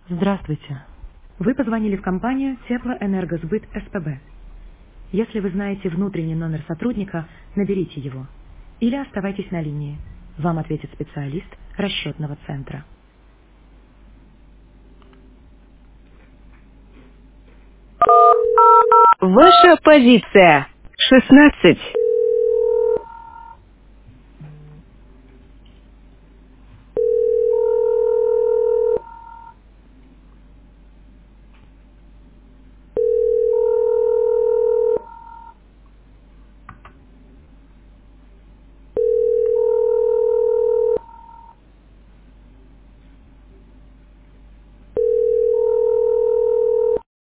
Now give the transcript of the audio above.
Здравствуйте. Вы позвонили в компанию Теплоэнергосбыт СПБ. Если вы знаете внутренний номер сотрудника, наберите его. Или оставайтесь на линии. Вам ответит специалист расчетного центра. Ваша позиция 16.